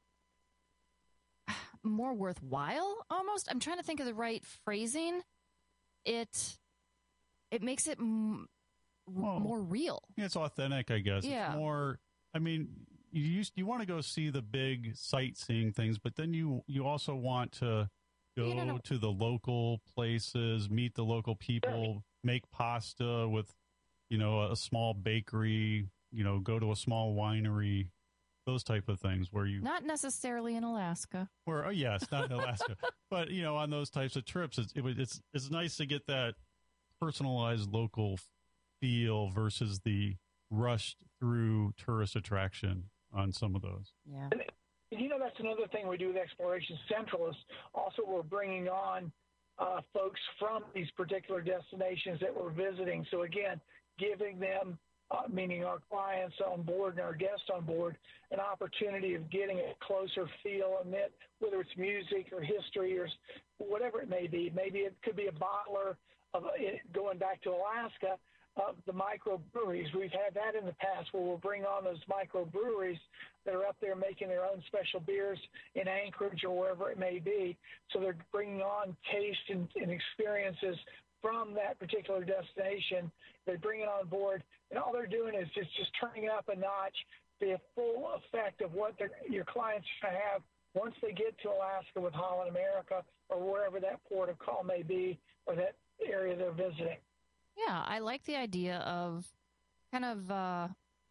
more worthwhile, almost. I'm trying to think of the right phrasing. It it makes it m- well, more real. It's authentic, I guess. Yeah. It's more, I mean, you used, you want to go see the big sightseeing things, but then you, you also want to go you know, to the local places, meet the local people, make pasta with, you know, a small bakery, you know, go to a small winery. those type of things where you Not necessarily in Alaska. Or oh yes, not in Alaska, but you know, on those types of trips, it's it, it's it's nice to get that personalized local feel versus the rushed through tourist attraction on some of those. Yeah. And, you know, that's another thing we do with Exploration Central is also we're bringing on uh, folks from these particular destinations that we're visiting. So again, giving them, uh, meaning our clients on board and our guests on board, an opportunity of getting a closer feel and that, whether it's music or history or whatever it may be. Maybe it could be a bottler of it, going back to Alaska. Uh, the microbreweries. We've had that in the past where we'll bring on those microbreweries that are up there making their own special beers in Anchorage or wherever it may be. So they're bringing on taste and, and experiences from that particular destination. They bring it on board, and all they're doing is just, just turning up a notch the full effect of what your clients have once they get to Alaska with Holland America or wherever that port of call may be or that area they're visiting. Yeah, I like the idea of kind of uh,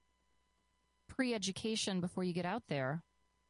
pre-education before you get out there,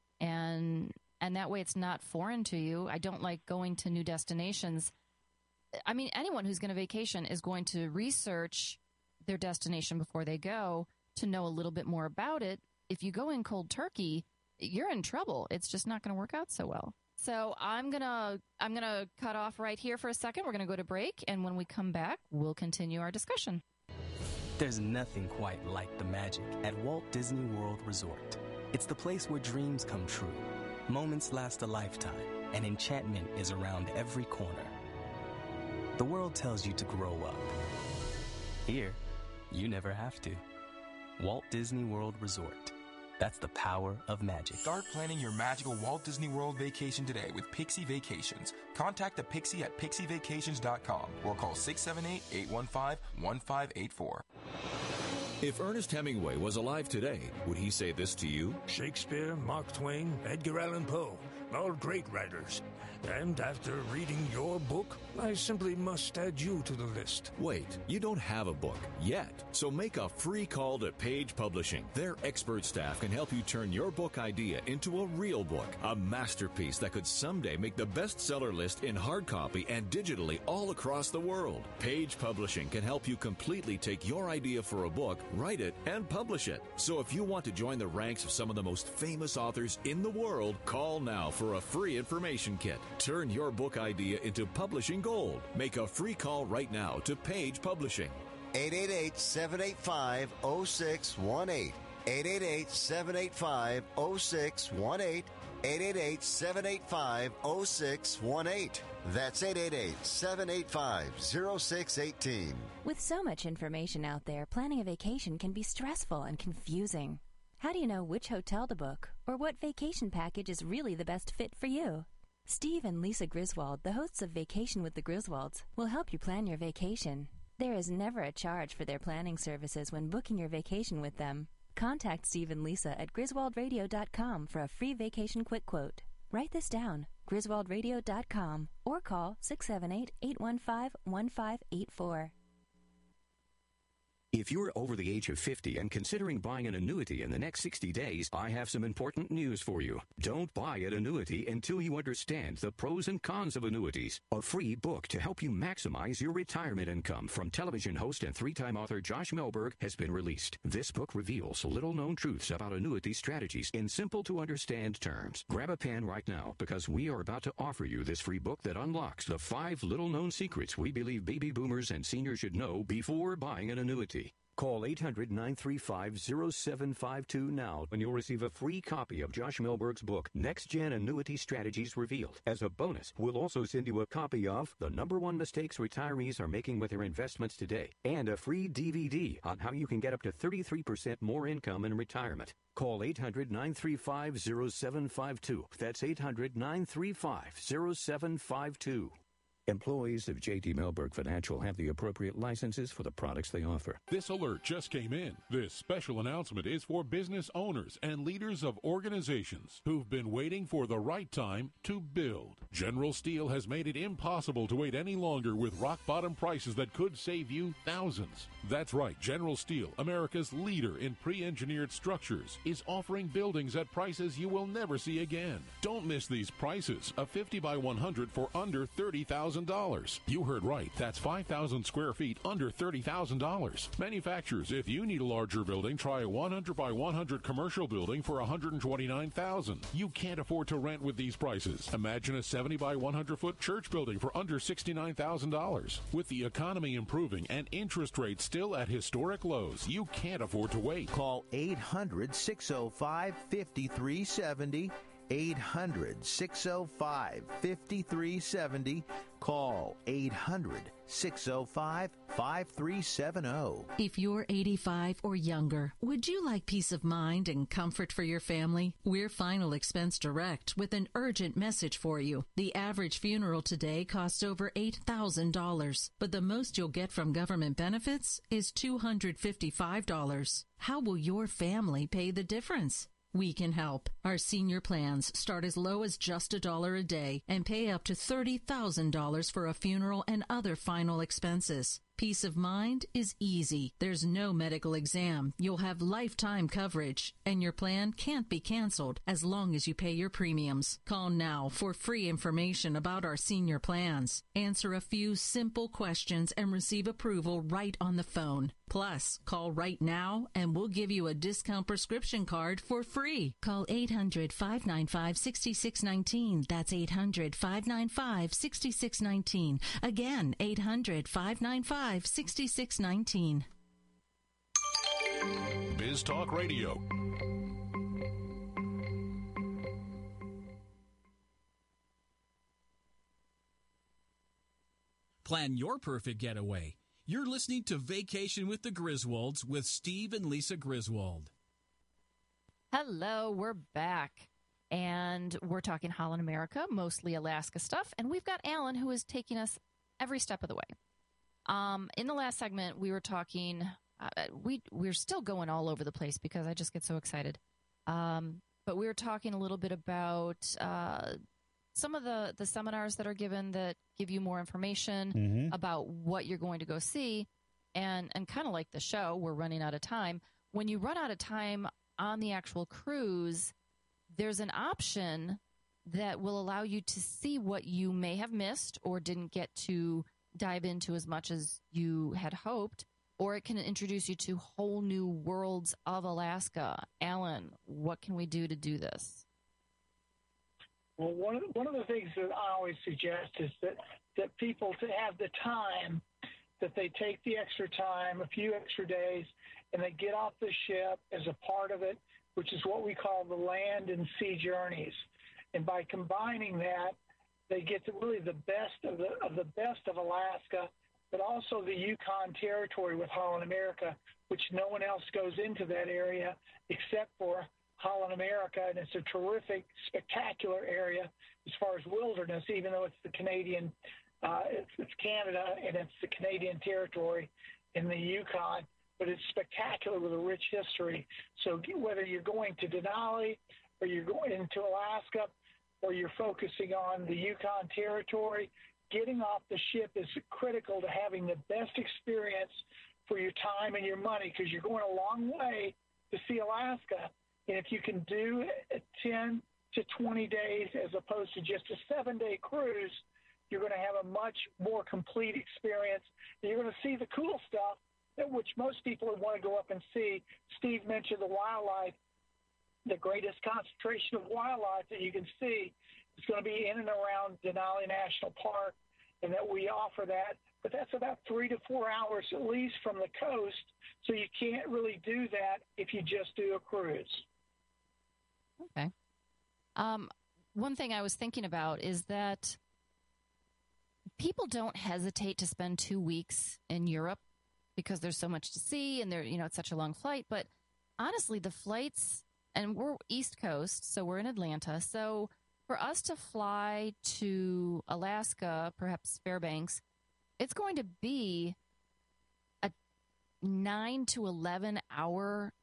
and and that way it's not foreign to you. I don't like going to new destinations. I mean, anyone who's going to vacation is going to research their destination before they go to know a little bit more about it. If you go in cold turkey, you're in trouble. It's just not going to work out so well. So I'm going to I'm going to cut off right here for a second. We're going to go to break, and when we come back, we'll continue our discussion. There's nothing quite like the magic at Walt Disney World Resort. It's the place where dreams come true, moments last a lifetime, and enchantment is around every corner. The world tells you to grow up. Here, you never have to. Walt Disney World Resort. That's the power of magic. Start planning your magical Walt Disney World vacation today with Pixie Vacations. Contact the Pixie at pixie vacations dot com or call six seven eight, eight one five, one five eight four. If Ernest Hemingway was alive today, would he say this to you? Shakespeare, Mark Twain, Edgar Allan Poe, all great writers. And after reading your book, I simply must add you to the list. Wait, you don't have a book yet. So make a free call to Page Publishing. Their expert staff can help you turn your book idea into a real book, a masterpiece that could someday make the bestseller list in hard copy and digitally all across the world. Page Publishing can help you completely take your idea for a book, write it, and publish it. So if you want to join the ranks of some of the most famous authors in the world, call now for a free information kit. Turn your book idea into publishing gold. Make a free call right now to Page Publishing. eight eight eight, seven eight five, zero six one eight. eight eight eight, seven eight five, zero six one eight. eight eight eight, seven eight five, zero six one eight. That's eight eight eight, seven eight five, zero six one eight. With so much information out there, planning a vacation can be stressful and confusing. How do you know which hotel to book or what vacation package is really the best fit for you? Steve and Lisa Griswold, the hosts of Vacation with the Griswolds, will help you plan your vacation. There is never a charge for their planning services when booking your vacation with them. Contact Steve and Lisa at griswold radio dot com for a free vacation quick quote. Write this down, griswold radio dot com, or call six seven eight, eight one five, one five eight four. If you're over the age of fifty and considering buying an annuity in the next sixty days, I have some important news for you. Don't buy an annuity until you understand the pros and cons of annuities. A free book to help you maximize your retirement income from television host and three-time author Josh Melberg has been released. This book reveals little-known truths about annuity strategies in simple-to-understand terms. Grab a pen right now because we are about to offer you this free book that unlocks the five little-known secrets we believe baby boomers and seniors should know before buying an annuity. Call eight hundred, nine three five, zero seven five two now and you'll receive a free copy of Josh Melberg's book, Next Gen Annuity Strategies Revealed. As a bonus, we'll also send you a copy of The Number One Mistakes Retirees Are Making with Their Investments Today and a free D V D on how you can get up to thirty-three percent more income in retirement. Call eight hundred, nine three five, zero seven five two. That's eight hundred, nine three five, zero seven five two. Employees of J T Mellberg Financial have the appropriate licenses for the products they offer. This alert just came in. This special announcement is for business owners and leaders of organizations who've been waiting for the right time to build. General Steel has made it impossible to wait any longer with rock-bottom prices that could save you thousands. That's right. General Steel, America's leader in pre-engineered structures, is offering buildings at prices you will never see again. Don't miss these prices. A fifty by one hundred for under thirty thousand dollars. You heard right. That's five thousand square feet under thirty thousand dollars. Manufacturers, if you need a larger building, try a one hundred by one hundred commercial building for one hundred twenty-nine thousand dollars. You can't afford to rent with these prices. Imagine a seventy by one hundred foot church building for under sixty-nine thousand dollars. With the economy improving and interest rates still at historic lows, you can't afford to wait. Call eight hundred, six oh five, five three seven oh. eight hundred, six oh five, five three seven oh. Call eight hundred, six oh five, five three seven oh. If you're eighty-five or younger, would you like peace of mind and comfort for your family? We're Final Expense Direct with an urgent message for you. The average funeral today costs over eight thousand dollars, but the most you'll get from government benefits is two hundred fifty-five dollars. How will your family pay the difference? We can help. Our senior plans start as low as just a dollar a day and pay up to thirty thousand dollars for a funeral and other final expenses. Peace of mind is easy. There's no medical exam. You'll have lifetime coverage, and your plan can't be canceled as long as you pay your premiums. Call now for free information about our senior plans. Answer a few simple questions and receive approval right on the phone. Plus, call right now and we'll give you a discount prescription card for free. Call eight hundred, five nine five, six six one nine. That's eight hundred, five nine five, six six one nine. Again, eight hundred, five nine five, six six one nine. Biz Talk Radio. Plan your perfect getaway. You're listening to Vacation with the Griswolds with Steve and Lisa Griswold. Hello, we're back. And we're talking Holland America, mostly Alaska stuff. And we've got Alan, who is taking us every step of the way. Um, in the last segment, we were talking, uh, we, we're still going all over the place because I just get so excited. Um, but we were talking a little bit about uh, some of the, the seminars that are given that give you more information mm-hmm. about what you're going to go see. And, and kind of like the show, we're running out of time. When you run out of time on the actual cruise, there's an option that will allow you to see what you may have missed or didn't get to dive into as much as you had hoped, or it can introduce you to whole new worlds of Alaska. Alan, what can we do to do this? Well, one of the, one of the things that I always suggest is that, that people to have the time, that they take the extra time, a few extra days, and they get off the ship as a part of it, which is what we call the land and sea journeys. And by combining that, they get to really the best of the of the best of Alaska, but also the Yukon Territory with Holland America, which no one else goes into that area except for Holland America, and it's a terrific, spectacular area as far as wilderness, even though it's the Canadian, uh, it's, it's Canada, and it's the Canadian Territory in the Yukon, but it's spectacular with a rich history. So whether you're going to Denali or you're going into Alaska, or you're focusing on the Yukon Territory, getting off the ship is critical to having the best experience for your time and your money, because you're going a long way to see Alaska. And if you can do ten to twenty days as opposed to just a seven-day cruise, you're going to have a much more complete experience. You're going to see the cool stuff, which most people would want to go up and see. Steve mentioned the wildlife. The greatest concentration of wildlife that you can see is going to be in and around Denali National Park, and that we offer that. But that's about three to four hours at least from the coast, so you can't really do that if you just do a cruise. Okay. Um, one thing I was thinking about is that people don't hesitate to spend two weeks in Europe because there's so much to see, and there, you know, it's such a long flight. But honestly, the flights, and we're East Coast, so we're in Atlanta. So for us to fly to Alaska, perhaps Fairbanks, it's going to be a nine to eleven hour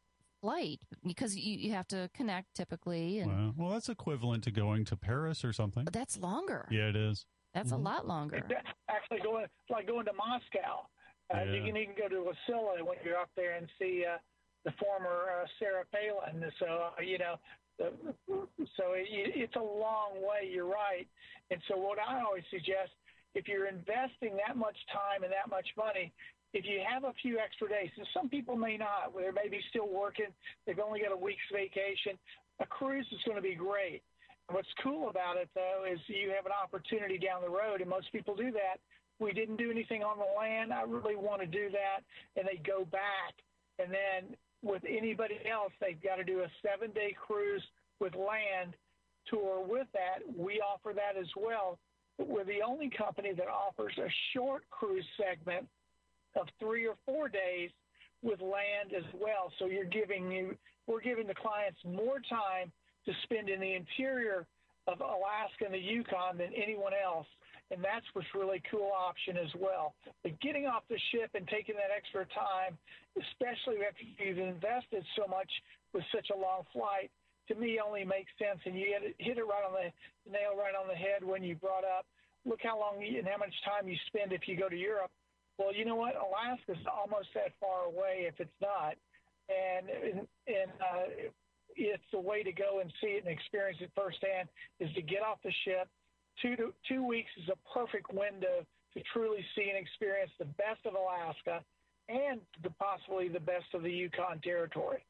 flight because you, you have to connect typically. And wow. Well, that's equivalent to going to Paris or something. That's longer. Yeah, it is. That's mm-hmm. a lot longer. It's actually, going, it's like going to Moscow. Uh, yeah. You can even go to Wasilla when you're up there and see uh, the former uh, Sarah Palin. So, uh, you know, the, so it, it's a long way, you're right. And so what I always suggest, if you're investing that much time and that much money, if you have a few extra days, and some people may not, they may be still working, they've only got a week's vacation, a cruise is going to be great. And what's cool about it, though, is you have an opportunity down the road, and most people do that. We didn't do anything on the land. I really want to do that, and they go back. And then with anybody else, they've got to do a seven-day cruise with land tour with that. We offer that as well. But we're the only company that offers a short cruise segment of three or four days with land as well. So you're giving you, we're giving the clients more time to spend in the interior of Alaska and the Yukon than anyone else. And that's what's really cool option as well. But getting off the ship and taking that extra time, especially after you've invested so much with such a long flight, to me only makes sense. And you hit it, hit it right on the nail right on the head when you brought up, look how long you, and how much time you spend if you go to Europe. Well, you know what? Alaska's almost that far away if it's not. And, and uh, it's the way to go and see it and experience it firsthand is to get off the ship. Two to, two weeks is a perfect window to truly see and experience the best of Alaska and the, possibly the best of the Yukon Territory.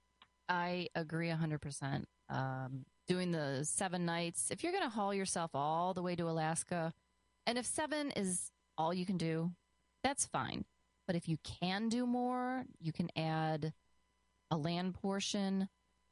I agree one hundred percent. Um, doing the seven nights, if you're going to haul yourself all the way to Alaska, and if seven is all you can do, that's fine. But if you can do more, you can add a land portion.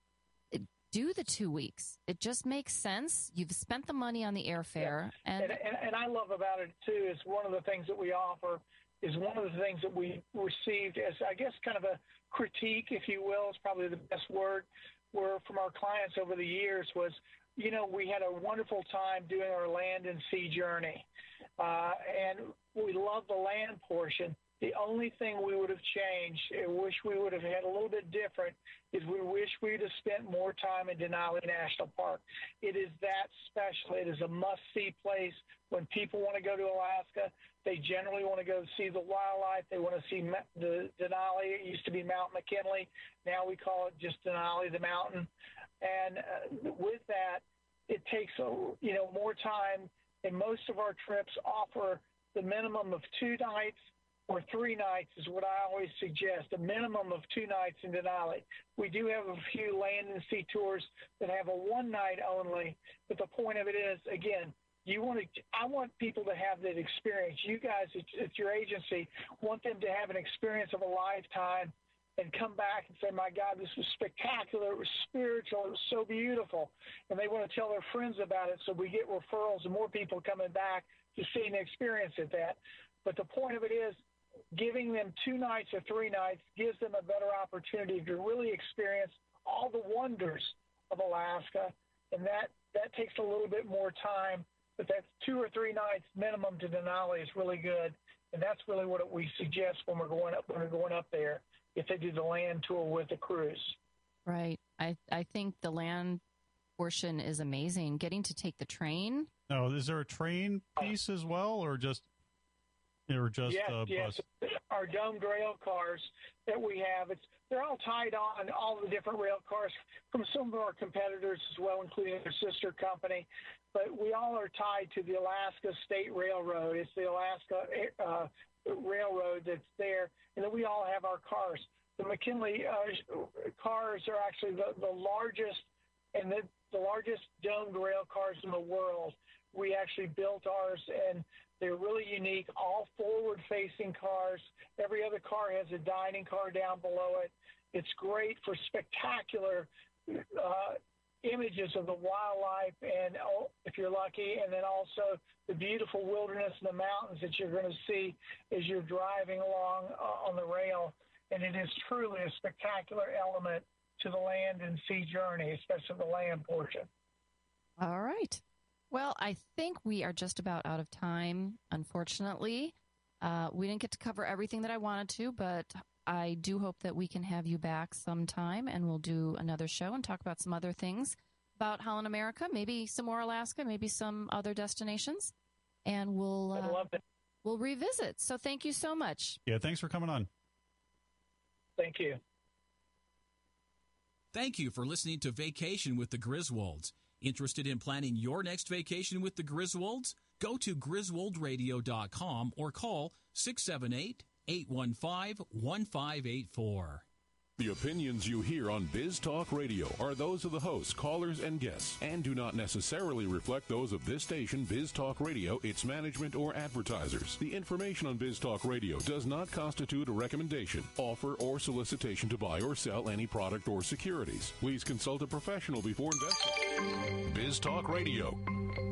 Do the two weeks. It just makes sense. You've spent the money on the airfare. Yeah. And, and, and and I love about it, too, is one of the things that we offer is one of the things that we received as, I guess, kind of a critique, if you will, is probably the best word, were from our clients over the years was, you know, we had a wonderful time doing our land and sea journey. Uh, and we love the land portion. The only thing we would have changed, and wish we would have had a little bit different, is we wish we'd have spent more time in Denali National Park. It is that special. It is a must-see place. When people want to go to Alaska, they generally want to go see the wildlife. They want to see the Denali. It used to be Mount McKinley. Now we call it just Denali, the mountain. And uh, with that, it takes a, you know more time. And most of our trips offer the minimum of two nights or three nights is what I always suggest, a minimum of two nights in Denali. We do have a few land and sea tours that have a one night only, but the point of it is, again, you want to. I want people to have that experience. You guys, it's, it's your agency, want them to have an experience of a lifetime and come back and say, my God, this was spectacular, it was spiritual, it was so beautiful. And they want to tell their friends about it, so we get referrals and more people coming back to see and experience it that. But the point of it is, giving them two nights or three nights gives them a better opportunity to really experience all the wonders of Alaska, and that, that takes a little bit more time, but that's two or three nights minimum to Denali is really good, and that's really what we suggest when we're going up when we're going up there, if they do the land tour with a cruise. Right. I, I think the land portion is amazing. Getting to take the train. No, is there a train piece as well, or just or just yes, uh, yes. bus? Our domed rail cars that we have, it's they're all tied on, all the different rail cars from some of our competitors as well, including their sister company. But we all are tied to the Alaska State Railroad. It's the Alaska uh, Railroad that's there, and then we all have our cars. The McKinley uh, cars are actually the, the largest and the, the largest domed rail cars in the world. We actually built ours, and they're really unique, all forward-facing cars. Every other car has a dining car down below it. It's great for spectacular uh, images of the wildlife, and oh, if you're lucky, and then also the beautiful wilderness and the mountains that you're going to see as you're driving along uh, on the rail. And it is truly a spectacular element to the land and sea journey, especially the land portion. All right. Well, I think we are just about out of time, unfortunately. Uh, we didn't get to cover everything that I wanted to, but I do hope that we can have you back sometime, and we'll do another show and talk about some other things about Holland America, maybe some more Alaska, maybe some other destinations, and we'll uh, I love it. we'll revisit. So thank you so much. Yeah, thanks for coming on. Thank you. Thank you for listening to Vacation with the Griswolds. Interested in planning your next vacation with the Griswolds? Go to griswold radio dot com or call six seven eight, eight one five, one five eight four. The opinions you hear on Biz Talk Radio are those of the hosts, callers, and guests, and do not necessarily reflect those of this station, Biz Talk Radio, its management, or advertisers. The information on Biz Talk Radio does not constitute a recommendation, offer, or solicitation to buy or sell any product or securities. Please consult a professional before investing. Biz Talk Radio.